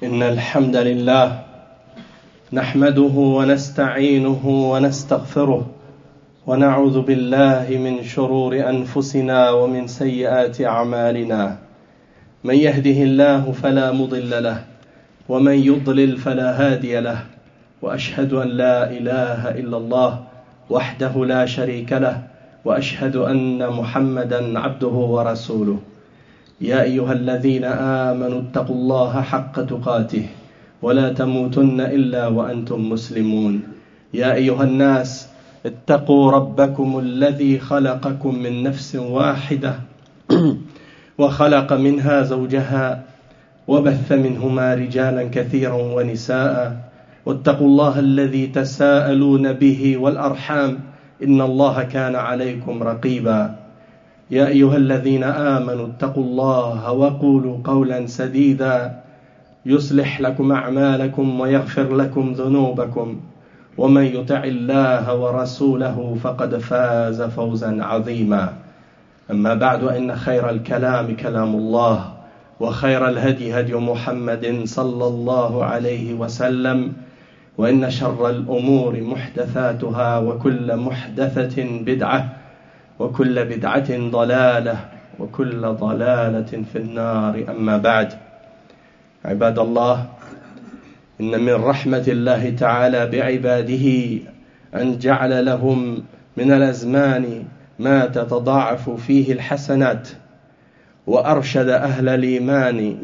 إن الحمد لله نحمده ونستعينه ونستغفره ونعوذ بالله من شرور أنفسنا ومن سيئات أعمالنا. من يهده الله فلا مضل له ومن يضلل فلا هادي له، وأشهد أن لا إله إلا الله وحده لا شريك له، وأشهد أن محمدا عبده ورسوله. يا أيها الذين آمنوا اتقوا الله حق تقاته ولا تموتن إلا وأنتم مسلمون. يا أيها الناس اتقوا ربكم الذي خلقكم من نفس واحدة وخلق منها زوجها وبث منهما رجالا كثيرا ونساء، واتقوا الله الذي تساءلون به والأرحام إن الله كان عليكم رقيبا. يا أيها الذين آمنوا اتقوا الله وقولوا قولا سديدا يصلح لكم أعمالكم ويغفر لكم ذنوبكم، ومن يطع الله ورسوله فقد فاز فوزا عظيما. أما بعد، إن خير الكلام كلام الله، وخير الهدي هدي محمد صلى الله عليه وسلم، وإن شر الأمور محدثاتها، وكل محدثة بدعة، وكل بدعة ضلالة، وكل ضلالة في النار. أما بعد، عباد الله، إن من رحمة الله تعالى بعباده أن جعل لهم من الأزمان ما تتضاعف فيه الحسنات، وأرشد أهل الإيمان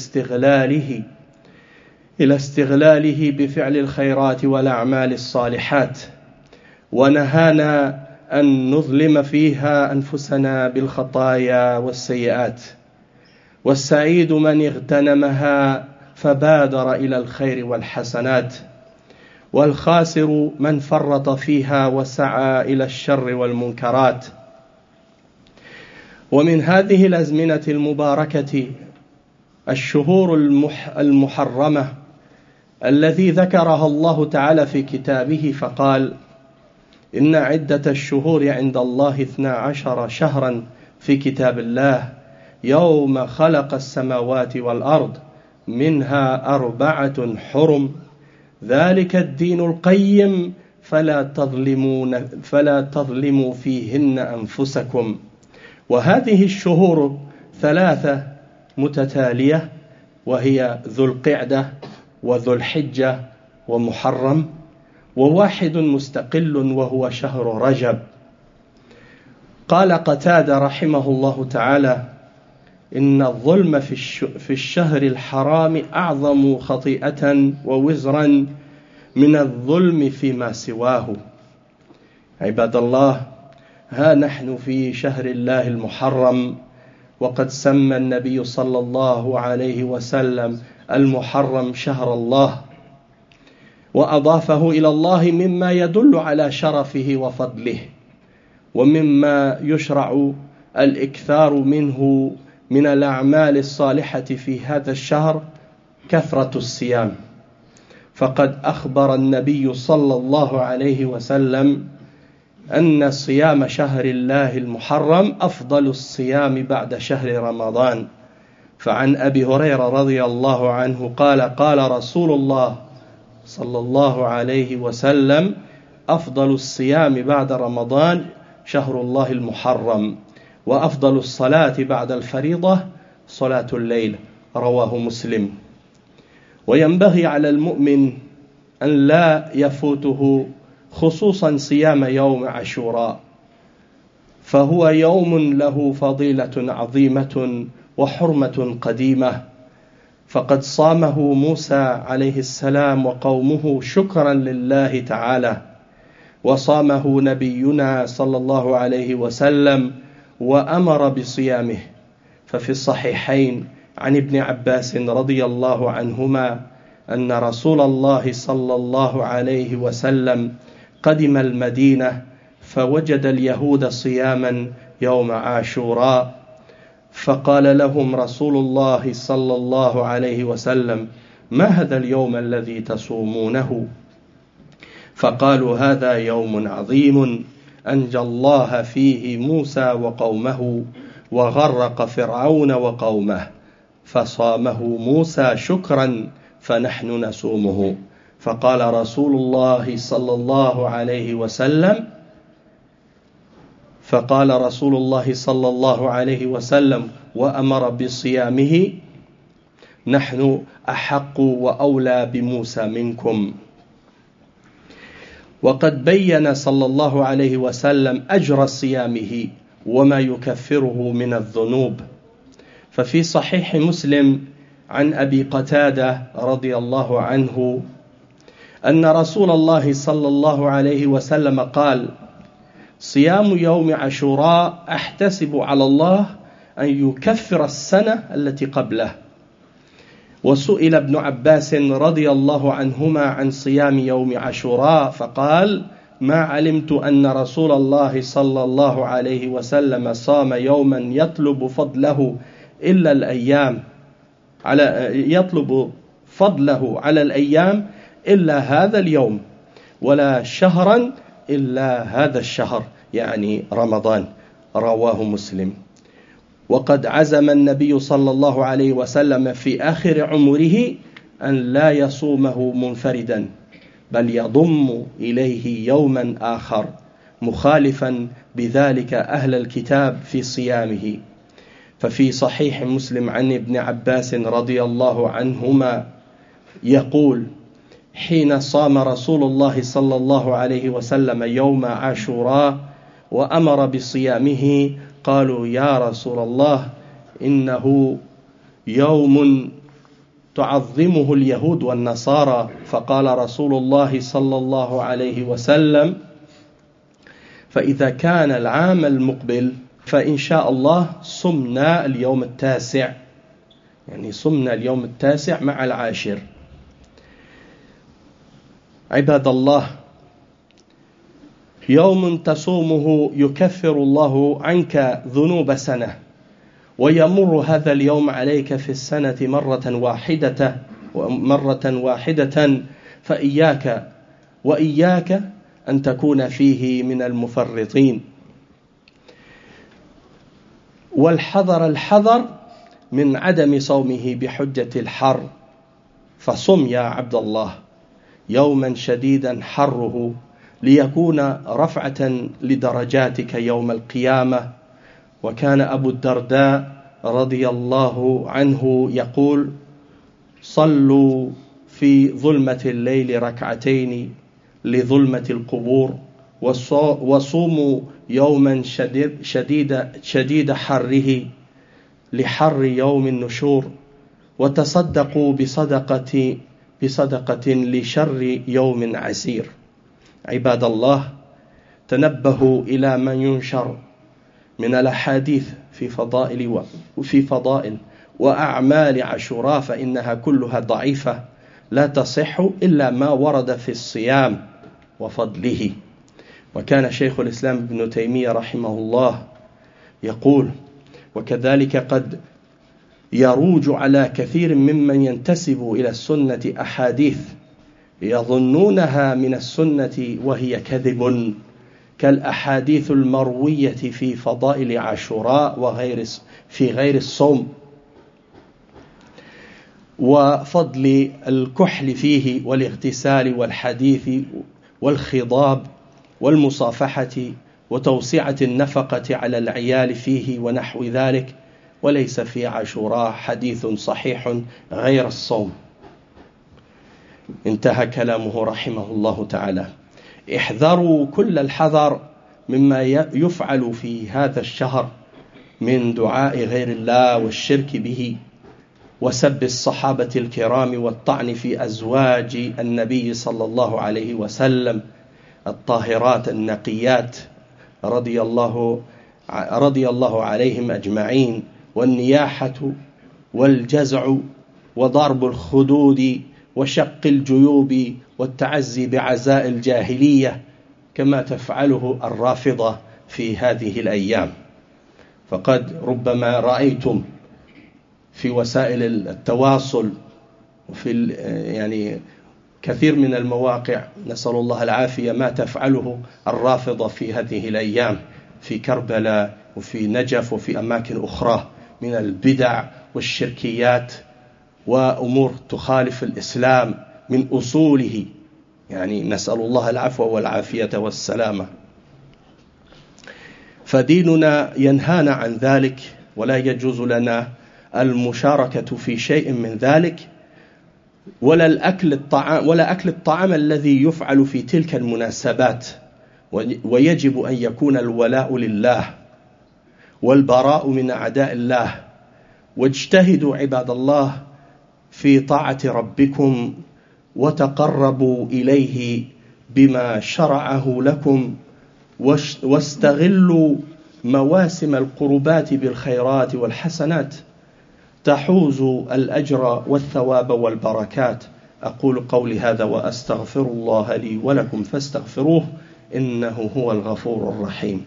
إلى استغلاله بفعل الخيرات والأعمال الصالحات، ونهانا أن نظلم فيها أنفسنا بالخطايا والسيئات. والسعيد من اغتنمها فبادر إلى الخير والحسنات، والخاسر من فرط فيها وسعى إلى الشر والمنكرات. ومن هذه الأزمنة المباركة الشهور المحرمة الذي ذكرها الله تعالى في كتابه فقال: إن عدة الشهور عند الله 12 شهرا في كتاب الله يوم خلق السماوات والأرض منها 4 حرم، ذلك الدين القيم فلا تظلموا فيهن أنفسكم. وهذه الشهور 3 متتالية، وهي ذو القعدة وذو الحجة ومحرم، وواحد مستقل وهو شهر رجب. قال قتادة رحمه الله تعالى: إن الظلم في الشهر الحرام أعظم خطيئة ووزرا من الظلم فيما سواه. عباد الله، ها نحن في شهر الله المحرم، وقد سمى النبي صلى الله عليه وسلم المحرم شهر الله، وأضافه إلى الله مما يدل على شرفه وفضله. ومما يشرع الإكثار منه من الأعمال الصالحة في هذا الشهر كثرة الصيام، فقد أخبر النبي صلى الله عليه وسلم أن صيام شهر الله المحرم أفضل الصيام بعد شهر رمضان. فعن أبي هريرة رضي الله عنه قال: قال رسول الله صلى الله عليه وسلم: أفضل الصيام بعد رمضان شهر الله المحرم، وأفضل الصلاة بعد الفريضة صلاة الليل. رواه مسلم. وينبغي على المؤمن أن لا يفوته خصوصا صيام يوم عاشوراء، فهو يوم له فضيلة عظيمة وحرمة قديمة، فقد صامه موسى عليه السلام وقومه شكرا لله تعالى، وصامه نبينا صلى الله عليه وسلم وأمر بصيامه. ففي الصحيحين عن ابن عباس رضي الله عنهما أن رسول الله صلى الله عليه وسلم قدم المدينة فوجد اليهود صياما يوم عاشوراء، فقال لهم رسول الله صلى الله عليه وسلم: ما هذا اليوم الذي تصومونه؟ فقالوا: هذا يوم عظيم أنجى الله فيه موسى وقومه وغرق فرعون وقومه، فصامه موسى شكرا فنحن نصومه. فقال رسول الله صلى الله عليه وسلم وأمر بصيامه: نحن أحق وأولى بموسى منكم. وقد بين صلى الله عليه وسلم أجر صيامه وما يكفره من الذنوب. ففي صحيح مسلم عن أبي قتادة رضي الله عنه أن رسول الله صلى الله عليه وسلم قال: صيام يوم عاشوراء أحتسب على الله أن يكفر السنة التي قبله. وسئل ابن عباس رضي الله عنهما عن صيام يوم عاشوراء فقال: ما علمت أن رسول الله صلى الله عليه وسلم صام يوما يطلب فضله على الأيام إلا هذا اليوم، ولا شهرا إلا هذا الشهر، يعني رمضان. رواه مسلم. وقد عزم النبي صلى الله عليه وسلم في آخر عمره أن لا يصومه منفردا، بل يضم إليه يوما آخر، مخالفا بذلك أهل الكتاب في صيامه. ففي صحيح مسلم عن ابن عباس رضي الله عنهما يقول: حين صام رسول الله صلى الله عليه وسلم يوم عاشوراء وأمر بصيامه قالوا: يا رسول الله، إنه يوم تعظمه اليهود والنصارى. فقال رسول الله صلى الله عليه وسلم: فإذا كان العام المقبل فإن شاء الله صمنا اليوم التاسع، يعني صمنا اليوم التاسع مع العاشر. عباد الله، يوم تصومه يكفر الله عنك ذنوب سنة، ويمر هذا اليوم عليك في السنة مرة واحدة، وإياك أن تكون فيه من المفرطين. الحذر من عدم صومه بحجة الحر. فصم يا عبد الله يوما شديدا حره ليكون رفعة لدرجاتك يوم القيامة. وكان أبو الدرداء رضي الله عنه يقول: صلوا في ظلمة الليل ركعتين لظلمة القبور، وصوموا يوما شديد حره لحر يوم النشور، وتصدقوا بصدقة لشر يوم عسير. عباد الله، تنبهوا إلى ما ينشر من الأحاديث في فضائل وأعمال عاشوراء، فإنها كلها ضعيفة لا تصح إلا ما ورد في الصيام وفضله. وكان شيخ الإسلام ابن تيمية رحمه الله يقول: وكذلك قد يروج على كثير ممن ينتسب إلى السنة أحاديث يظنونها من السنة وهي كذب، كالأحاديث المروية في فضائل عاشوراء في غير الصوم، وفضل الكحل فيه، والاغتسال، والحديث، والخضاب، والمصافحة، وتوسعة النفقة على العيال فيه ونحو ذلك. وليس في عاشوراء حديث صحيح غير الصوم. انتهى كلامه رحمه الله تعالى. احذروا كل الحذر مما يفعل في هذا الشهر من دعاء غير الله والشرك به، وسب الصحابة الكرام، والطعن في أزواج النبي صلى الله عليه وسلم الطاهرات النقيات رضي الله عليهم أجمعين، والنياحة والجزع وضرب الخدود وشق الجيوب والتعزي بعزاء الجاهلية كما تفعله الرافضة في هذه الأيام. فقد ربما رأيتم في وسائل التواصل وفي كثير من المواقع، نسأل الله العافية، ما تفعله الرافضة في هذه الأيام في كربلاء وفي نجف وفي أماكن أخرى من البدع والشركيات وأمور تخالف الإسلام من أصوله، يعني نسأل الله العفو والعافية والسلامة. فديننا ينهانا عن ذلك، ولا يجوز لنا المشاركة في شيء من ذلك، ولا أكل الطعام الذي يفعل في تلك المناسبات. ويجب أن يكون الولاء لله والبراء من أعداء الله. واجتهدوا عباد الله في طاعة ربكم وتقربوا إليه بما شرعه لكم، واستغلوا مواسم القربات بالخيرات والحسنات تحوزوا الأجر والثواب والبركات. أقول قولي هذا وأستغفر الله لي ولكم فاستغفروه إنه هو الغفور الرحيم.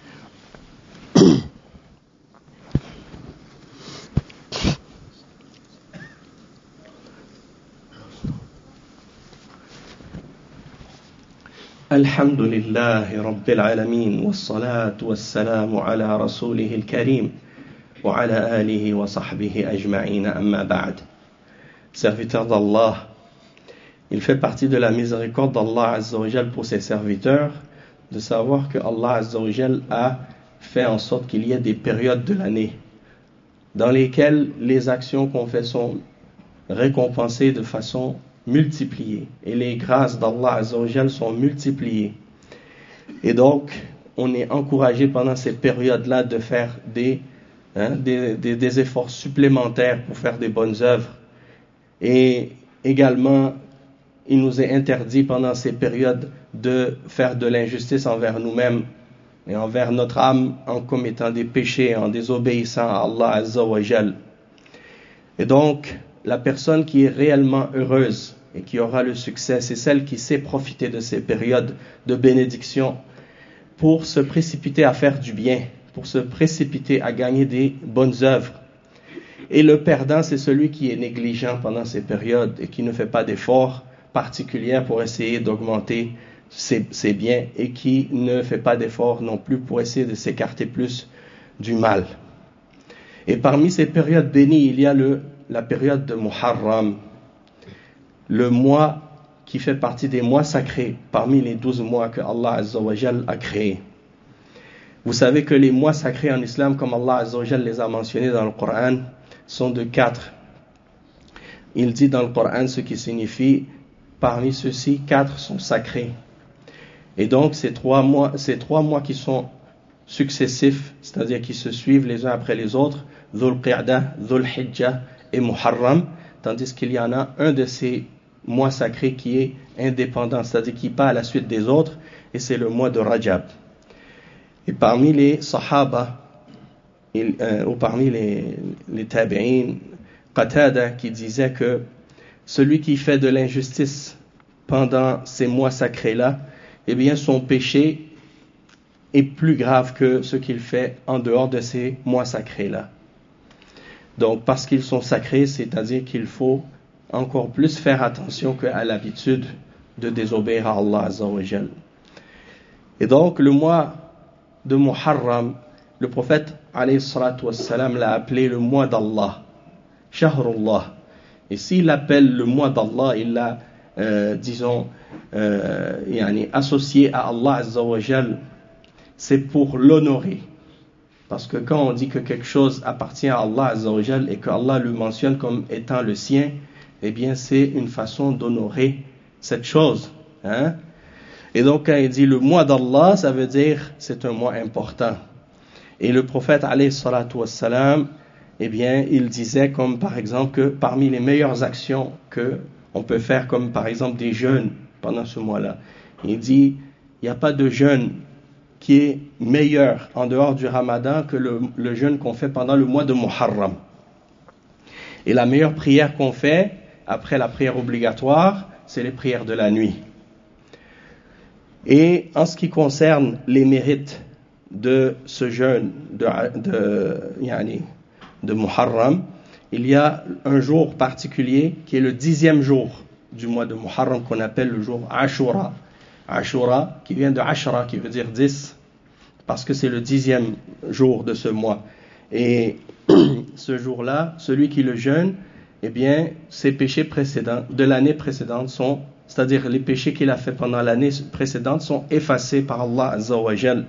الحمد لله رب العالمين، والصلاة والسلام على رسوله الكريم وعلى آله وصحبه أجمعين أما بعد. Serviteur d'Allah, il fait partie de la miséricorde d'Allah Azza wa Jal pour ses serviteurs de savoir que Allah Azza wa Jal a fait en sorte qu'il y ait des périodes de l'année dans lesquelles les actions qu'on fait sont récompensées de façon multipliée et les grâces d'Allah Azza wa Jal sont multipliées. Et donc, on est encouragé pendant ces périodes-là de faire des efforts supplémentaires pour faire des bonnes œuvres. Et également, il nous est interdit pendant ces périodes de faire de l'injustice envers nous-mêmes et envers notre âme en commettant des péchés, en désobéissant à Allah Azza wa Jal. Et donc, la personne qui est réellement heureuse et qui aura le succès, c'est celle qui sait profiter de ces périodes de bénédiction pour se précipiter à faire du bien, pour se précipiter à gagner des bonnes œuvres. Et le perdant, c'est celui qui est négligent pendant ces périodes et qui ne fait pas d'efforts particuliers pour essayer d'augmenter ses biens et qui ne fait pas d'efforts non plus pour essayer de s'écarter plus du mal. Et parmi ces périodes bénies, il y a la période de Muharram, le mois qui fait partie des mois sacrés parmi les 12 mois que Allah Azza wa Jal a créés. Vous savez que les mois sacrés en islam, comme Allah Azza wa Jal les a mentionnés dans le Coran, sont de 4. Il dit dans le Coran ce qui signifie, parmi ceux-ci, 4 sont sacrés. Et donc ces trois mois qui sont successifs, c'est-à-dire qui se suivent les uns après les autres, Dhul Qa'dah, Dhul Hijjah et Muharram, tandis qu'il y en a un de ces mois sacrés qui est indépendant, c'est-à-dire qui part à la suite des autres, et c'est le mois de Rajab. Et parmi les Sahaba, ou parmi les Tabi'in, Qatada qui disait que celui qui fait de l'injustice pendant ces mois sacrés-là, eh bien son péché est plus grave que ce qu'il fait en dehors de ces mois sacrés-là. Donc parce qu'ils sont sacrés, c'est-à-dire qu'il faut encore plus faire attention qu'à l'habitude de désobéir à Allah Azza wa Jal. Et donc le mois de Muharram, le prophète alayhi salatu wassalam l'a appelé le mois d'Allah, Shahrullah. Et s'il appelle le mois d'Allah, il l'a associé à Allah Azza wa Jal, c'est pour l'honorer. Parce que quand on dit que quelque chose appartient à Allah Azza wa Jal et qu'Allah le mentionne comme étant le sien, eh bien c'est une façon d'honorer cette chose. Et donc quand il dit le mois d'Allah, ça veut dire c'est un mois important. Et le prophète alayhi salatu wassalam, eh bien il disait comme par exemple que parmi les meilleures actions que on peut faire, comme par exemple des jeûnes pendant ce mois-là, il dit il n'y a pas de jeûne qui est meilleur en dehors du Ramadan que le jeûne qu'on fait pendant le mois de Muharram. Et la meilleure prière qu'on fait après la prière obligatoire, c'est les prières de la nuit. Et en ce qui concerne les mérites de ce jeûne de Muharram, il y a un jour particulier qui est le 10e jour du mois de Muharram qu'on appelle le jour Ashura. Ashura qui vient de Ashra qui veut dire 10 parce que c'est le 10e jour de ce mois. Et ce jour-là, celui qui le jeûne, eh bien, ses péchés précédents, de l'année précédente c'est-à-dire les péchés qu'il a fait pendant l'année précédente sont effacés par Allah Azza wa Jal.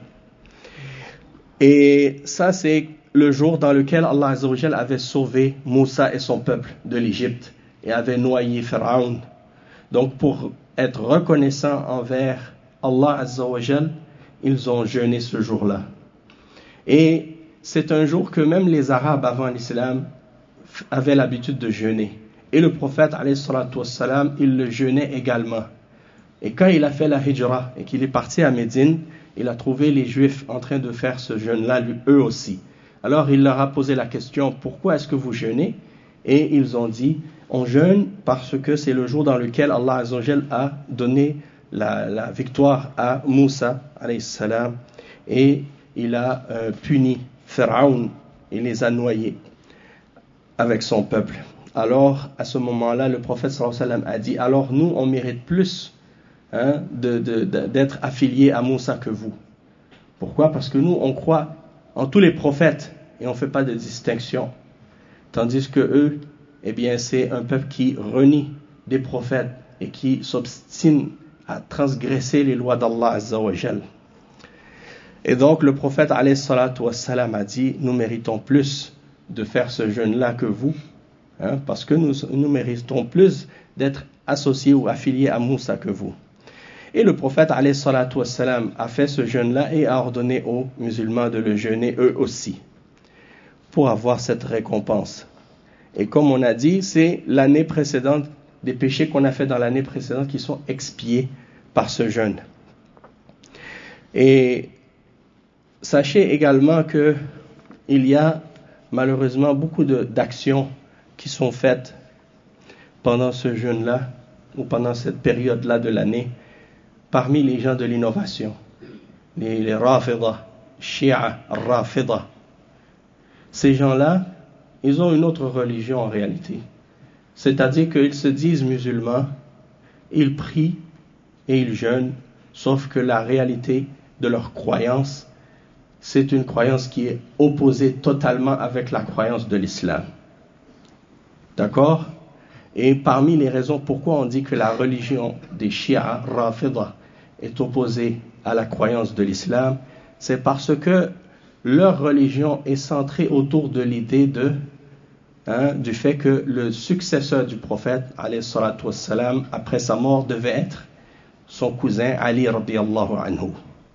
Et ça, c'est le jour dans lequel Allah Azza wa Jal avait sauvé Moussa et son peuple de l'Égypte et avait noyé Pharaon. Donc, pour être reconnaissant envers Allah Azza wa Jal, ils ont jeûné ce jour-là. Et c'est un jour que même les Arabes avant l'islam avaient l'habitude de jeûner. Et le prophète, alayhi salatu wassalam, il le jeûnait également. Et quand il a fait la hijra et qu'il est parti à Médine, il a trouvé les Juifs en train de faire ce jeûne-là, eux aussi. Alors il leur a posé la question, pourquoi est-ce que vous jeûnez? Et ils ont dit, on jeûne parce que c'est le jour dans lequel Allah Azza wa Jal a donné la victoire à Moussa, alayhi salam, et il a puni Pharaon, il les a noyés avec son peuple. Alors, à ce moment-là, le prophète sallallahu alayhi wa sallam a dit, alors nous, on mérite plus d'être affiliés à Moussa que vous. Pourquoi? Parce que nous, on croit en tous les prophètes et on ne fait pas de distinction. Tandis que eux, eh bien, c'est un peuple qui renie des prophètes et qui s'obstine à transgresser les lois d'Allah Azza wa Jal. Et donc, le prophète alayhi salatu wassalam a dit, nous méritons plus de faire ce jeûne-là que vous, parce que nous méritons plus d'être associés ou affiliés à Moussa que vous. Et le prophète alayhi salatu wassalam a fait ce jeûne-là et a ordonné aux musulmans de le jeûner eux aussi, pour avoir cette récompense. Et comme on a dit, c'est l'année précédente, des péchés qu'on a fait dans l'année précédente qui sont expiés par ce jeûne. Et sachez également que il y a malheureusement beaucoup d'actions qui sont faites pendant ce jeûne-là ou pendant cette période-là de l'année parmi les gens de l'innovation, les Rafida, Shia, Rafida. Ces gens-là, ils ont une autre religion en réalité. C'est-à-dire qu'ils se disent musulmans, ils prient et ils jeûnent, sauf que la réalité de leur croyance, c'est une croyance qui est opposée totalement avec la croyance de l'islam. D'accord? Et parmi les raisons pourquoi on dit que la religion des Shia, Rafida, est opposée à la croyance de l'islam, c'est parce que leur religion est centrée autour de l'idée du fait que le successeur du prophète, alayhi salatu wassalam, après sa mort, devait être son cousin Ali radiyallahu anhu.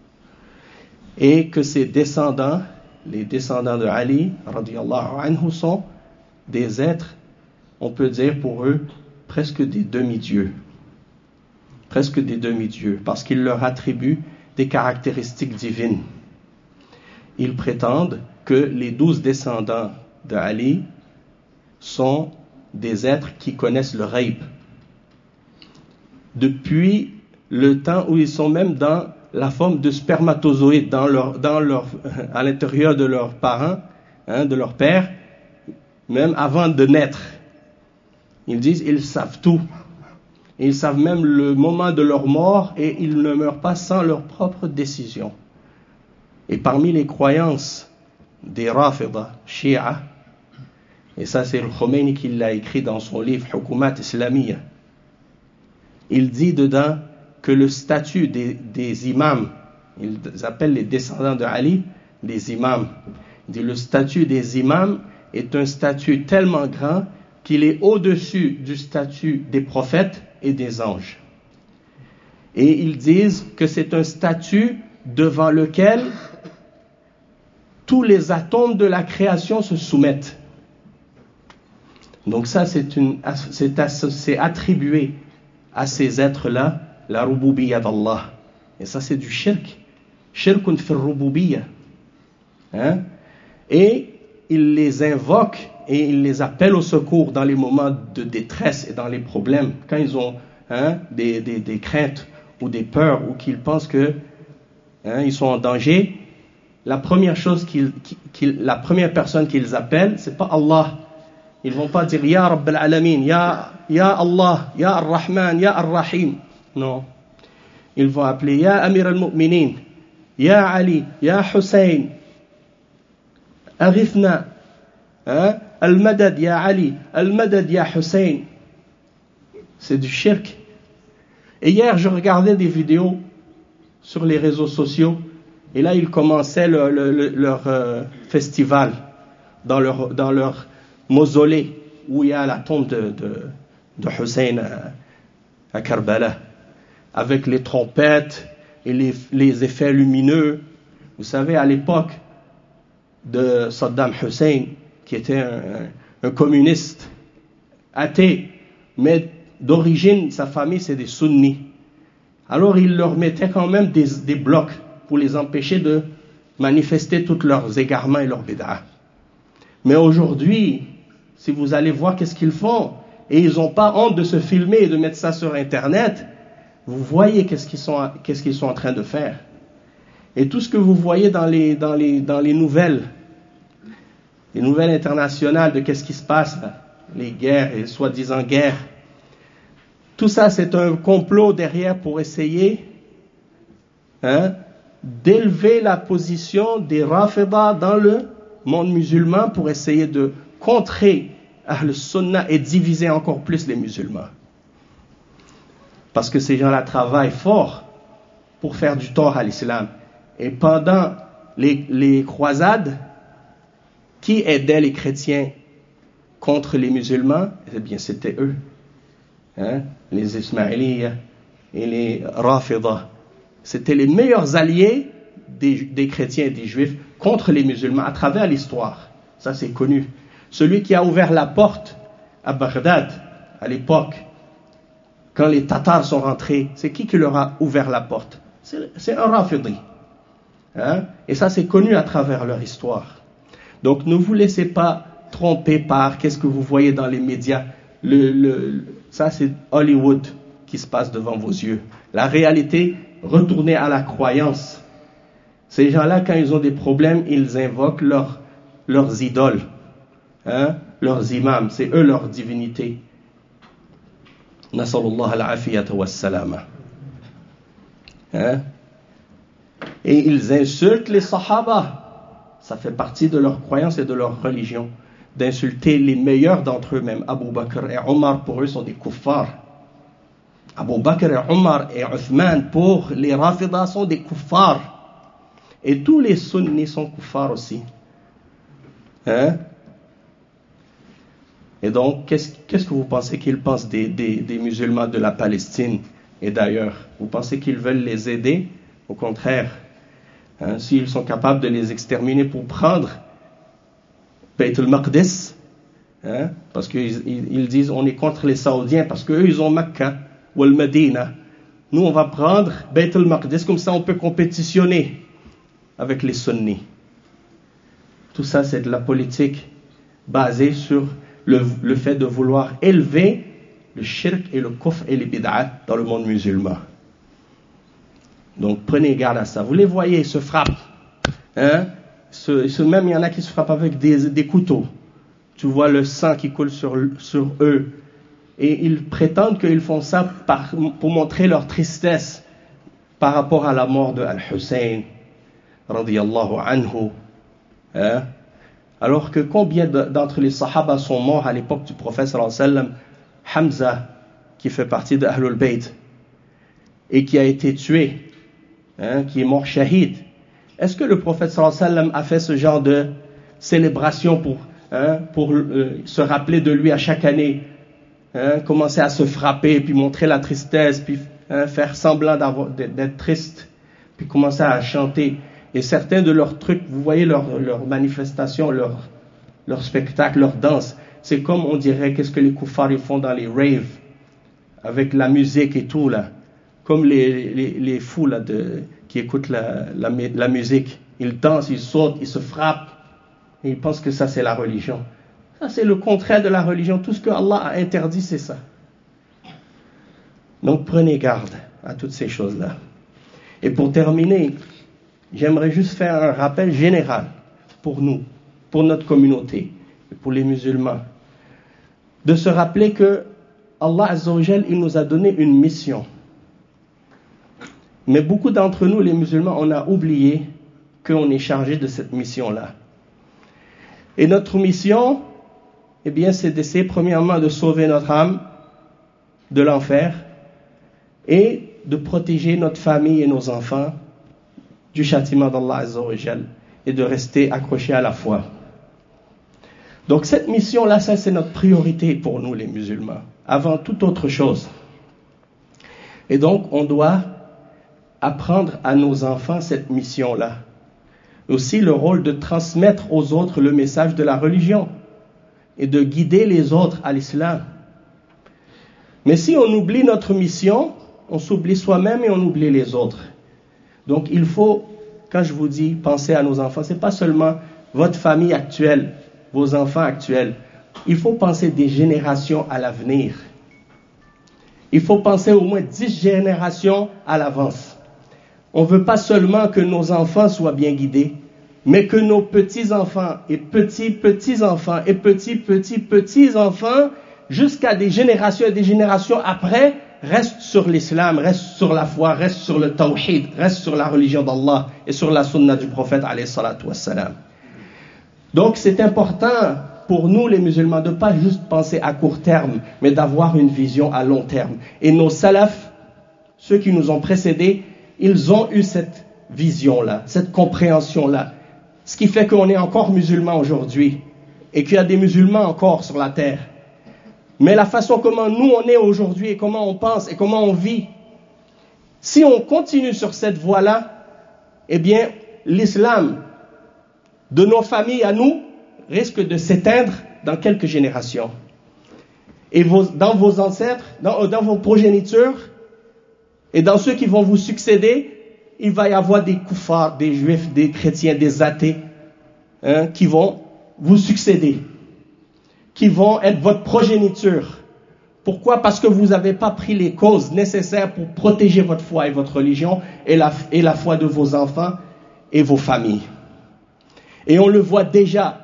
Et que ses descendants, les descendants de Ali radiyallahu anhu, sont des êtres, on peut dire pour eux, presque des demi-dieux. Presque des demi-dieux, parce qu'ils leur attribuent des caractéristiques divines. Ils prétendent que les 12 descendants de Ali sont des êtres qui connaissent le ghaib. Depuis le temps où ils sont même dans la forme de spermatozoïdes à l'intérieur de leurs parents, de leur père, même avant de naître. Ils disent ils savent tout. Ils savent même le moment de leur mort et ils ne meurent pas sans leur propre décision. Et parmi les croyances des Rafida, Shia, et ça c'est le Khomeini qui l'a écrit dans son livre Hukumat Islamiyya, il dit dedans que le statut des imams, ils appellent les descendants de Ali des imams, il dit le statut des imams est un statut tellement grand qu'il est au-dessus du statut des prophètes et des anges. Et ils disent que c'est un statut devant lequel tous les atomes de la création se soumettent. Donc ça, c'est attribué à ces êtres-là la rububiyya d'Allah. Et ça, c'est du shirk. Shirkun fir rububiyya. Et ils les invoquent et ils les appellent au secours dans les moments de détresse et dans les problèmes. Quand ils ont des craintes ou des peurs ou qu'ils pensent que ils sont en danger, la première personne qu'ils appellent, c'est pas Allah. Ils vont pas dire Ya Rabb al-Alamin, Ya Allah, Ya Ar-Rahman, Ya Ar-Rahim. Non. Ils vont appeler Ya Amir al-Mu'minin, Ya Ali, Ya Hussein, Arifna, Al-Madad ya Ali, Al-Madad ya Hussein. C'est du shirk. Et hier, je regardais des vidéos sur les réseaux sociaux, et là, ils commençaient leur festival dans leur mausolée, où il y a la tombe de Hussein à Karbala, avec les trompettes et les effets lumineux. Vous savez, à l'époque de Saddam Hussein, qui était un communiste athée, mais d'origine, sa famille, c'est des sunnis. Alors, il leur mettait quand même des blocs pour les empêcher de manifester tous leurs égarements et leurs bid'ah. Mais aujourd'hui, si vous allez voir qu'est-ce qu'ils font, et ils n'ont pas honte de se filmer et de mettre ça sur Internet, vous voyez qu'est-ce qu'ils sont en train de faire. Et tout ce que vous voyez dans les nouvelles internationales de qu'est-ce qui se passe, là, les guerres et soi-disant guerres, tout ça c'est un complot derrière pour essayer d'élever la position des Rafida dans le monde musulman, pour essayer de contrer Ahl Sunnah et diviser encore plus les musulmans. Parce que ces gens-là travaillent fort pour faire du tort à l'islam. Et pendant les croisades, qui aidait les chrétiens contre les musulmans? Eh bien, c'était eux. Les Ismaïliya et les Rafida. C'était les meilleurs alliés des chrétiens et des juifs contre les musulmans à travers l'histoire. Ça, c'est connu. Celui qui a ouvert la porte à Bagdad, à l'époque, quand les Tatars sont rentrés, c'est qui leur a ouvert la porte? C'est un Rafidi. Et ça, c'est connu à travers leur histoire. Donc, ne vous laissez pas tromper par qu'est-ce que vous voyez dans les médias. Ça, c'est Hollywood qui se passe devant vos yeux. La réalité, retournez à la croyance. Ces gens-là, quand ils ont des problèmes, ils invoquent leurs idoles, leurs imams. C'est eux leur divinité. Nasallallahu al-afiyata was-salama. Et ils insultent les sahaba. Ça fait partie de leur croyance et de leur religion, d'insulter les meilleurs d'entre eux-mêmes. Abu Bakr et Omar, pour eux, sont des kuffars. Abu Bakr et Omar et Uthman, pour les Rafidah, sont des kuffars. Et tous les sunnis sont kuffars aussi. Et donc, qu'est-ce que vous pensez qu'ils pensent des musulmans de la Palestine et d'ailleurs? Vous pensez qu'ils veulent les aider? Au contraire, s'ils sont capables de les exterminer pour prendre Bayt al-Maqdis, parce qu'ils disent on est contre les Saoudiens parce qu'eux ils ont Mecca ou al-Medina. Nous on va prendre Bayt al-Maqdis, comme ça on peut compétitionner avec les sunnis. Tout ça c'est de la politique basée sur le fait de vouloir élever le shirk et le kufr et les bid'ah dans le monde musulman. Donc prenez garde à ça. Vous les voyez, ils se frappent. Même il y en a qui se frappent avec des couteaux. Tu vois le sang qui coule sur eux. Et ils prétendent qu'ils font ça pour montrer leur tristesse par rapport à la mort de Al-Hussein, radiyallahu anhu. Alors que combien d'entre les sahaba sont morts à l'époque du prophète sallallahu alayhi wa sallam? Hamza, qui fait partie de Ahlul Bayt, et qui a été tué, qui est mort shahid. Est-ce que le prophète sallallahu alayhi wa sallam a fait ce genre de célébration pour se rappeler de lui à chaque année, commencer à se frapper, puis montrer la tristesse, puis faire semblant d'être triste, puis commencer à chanter? Et certains de leurs trucs, vous voyez leurs manifestations, leurs spectacles, leurs danses, c'est comme on dirait qu'est-ce que les koufars ils font dans les raves, avec la musique et tout là, comme les fous là qui écoutent la musique. Ils dansent, ils sautent, ils se frappent, et ils pensent que ça c'est la religion. Ça c'est le contraire de la religion. Tout ce que Allah a interdit, c'est ça. Donc prenez garde à toutes ces choses-là. Et pour terminer, j'aimerais juste faire un rappel général pour nous, pour notre communauté, et pour les musulmans, de se rappeler que Allah Azza wa Jal, il nous a donné une mission. Mais beaucoup d'entre nous, les musulmans, on a oublié qu'on est chargé de cette mission-là. Et notre mission, eh bien, c'est d'essayer premièrement de sauver notre âme de l'enfer et de protéger notre famille et nos enfants du châtiment d'Allah Azza wa Jal et de rester accrochés à la foi. Donc cette mission-là, ça c'est notre priorité pour nous les musulmans, avant toute autre chose. Et donc on doit apprendre à nos enfants cette mission-là. Aussi le rôle de transmettre aux autres le message de la religion et de guider les autres à l'islam. Mais si on oublie notre mission, on s'oublie soi-même et on oublie les autres. Donc il faut, quand je vous dis penser à nos enfants, c'est pas seulement votre famille actuelle, vos enfants actuels. Il faut penser des générations à l'avenir. Il faut penser au moins 10 générations à l'avance. On ne veut pas seulement que nos enfants soient bien guidés, mais que nos petits-enfants et petits-petits-enfants et petits-petits-petits-enfants, jusqu'à des générations et des générations après, restent sur l'islam, restent sur la foi, restent sur le tawhid, restent sur la religion d'Allah et sur la sunna du prophète alayhi salatu wassalam. Donc c'est important pour nous les musulmans de ne pas juste penser à court terme, mais d'avoir une vision à long terme. Et nos salafs, ceux qui nous ont précédés, ils ont eu cette vision-là, cette compréhension-là. Ce qui fait qu'on est encore musulmans aujourd'hui et qu'il y a des musulmans encore sur la terre. Mais la façon comment nous on est aujourd'hui et comment on pense et comment on vit, si on continue sur cette voie-là, eh bien l'islam de nos familles à nous risque de s'éteindre dans quelques générations. Et dans vos ancêtres, dans vos progénitures, et dans ceux qui vont vous succéder, il va y avoir des koufars, des juifs, des chrétiens, des athées, qui vont vous succéder, qui vont être votre progéniture. Pourquoi? Parce que vous n'avez pas pris les causes nécessaires pour protéger votre foi et votre religion et la foi de vos enfants et vos familles. Et on le voit déjà.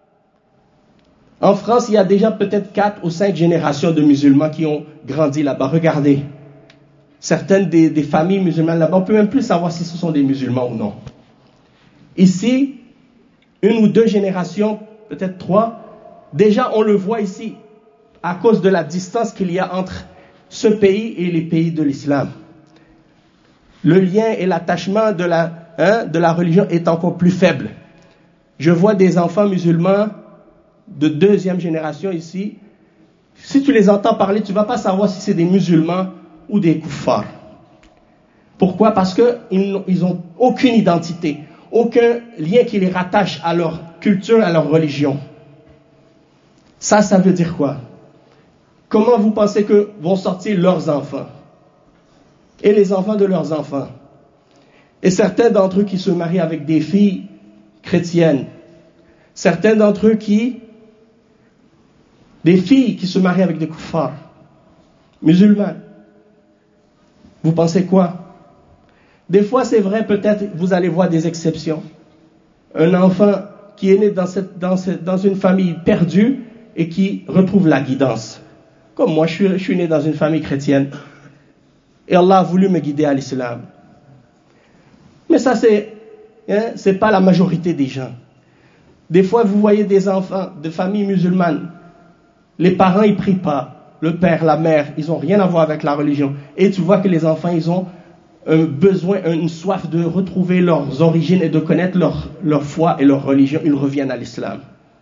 En France, il y a déjà peut-être 4 ou 5 générations de musulmans qui ont grandi là-bas. Regardez. Certaines des familles musulmanes là-bas, on ne peut même plus savoir si ce sont des musulmans ou non. Ici, 1 ou 2 générations, peut-être 3, déjà on le voit ici, à cause de la distance qu'il y a entre ce pays et les pays de l'islam. Le lien et l'attachement de la religion est encore plus faible. Je vois des enfants musulmans de 2e génération ici. Si tu les entends parler, tu ne vas pas savoir si c'est des musulmans ou des koufars. Pourquoi? Parce qu'ils n'ont aucune identité, aucun lien qui les rattache à leur culture, à leur religion. Ça veut dire quoi? Comment vous pensez que vont sortir leurs enfants et les enfants de leurs enfants? Et certains d'entre eux qui se marient avec des filles chrétiennes, certains d'entre eux des filles qui se marient avec des koufars, musulmanes. Vous pensez quoi? Des fois, c'est vrai, peut-être, vous allez voir des exceptions. Un enfant qui est né dans une famille perdue et qui retrouve la guidance. Comme moi, je suis né dans une famille chrétienne. Et Allah a voulu me guider à l'islam. Mais ça, c'est pas la majorité des gens. Des fois, vous voyez des enfants de familles musulmanes. Les parents, ils prient pas. Le père, la mère, ils n'ont rien à voir avec la religion. Et tu vois que les enfants, ils ont un besoin, une soif de retrouver leurs origines et de connaître leur foi et leur religion. Ils reviennent à l'islam.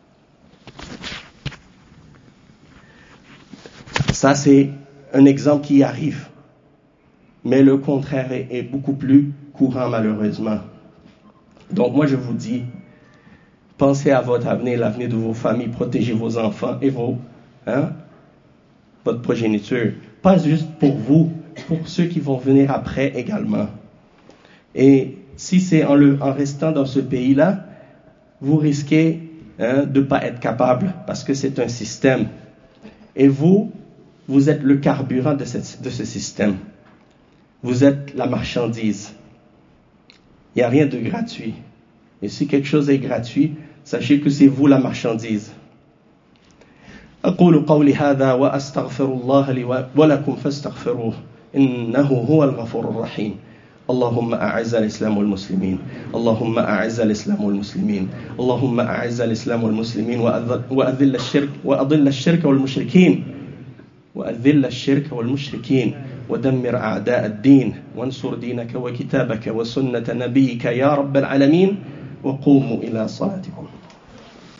Ça, c'est un exemple qui arrive. Mais le contraire est beaucoup plus courant, malheureusement. Donc, moi, je vous dis, pensez à votre avenir, l'avenir de vos familles, protégez vos enfants et votre progéniture. Pas juste pour vous, pour ceux qui vont venir après également. Et si c'est en restant dans ce pays-là, vous risquez de ne pas être capable, parce que c'est un système. Et vous êtes le carburant de ce système. Vous êtes la marchandise. Il n'y a rien de gratuit. Et si quelque chose est gratuit, sachez que c'est vous la marchandise. أقول قولي هذا وأستغفر الله لي ولكم فاستغفروه إنه هو الغفور الرحيم اللهم أعز الإسلام والمسلمين، اللهم أعز الإسلام والمسلمين، اللهم أعز الإسلام والمسلمين، وأذل الشرك والمشركين، وأذل الشرك والمشركين، ودمر أعداء الدين، وانصر دينك وكتابك وسنة نبيك يا رب العالمين. وقوموا إلى صلاتكم.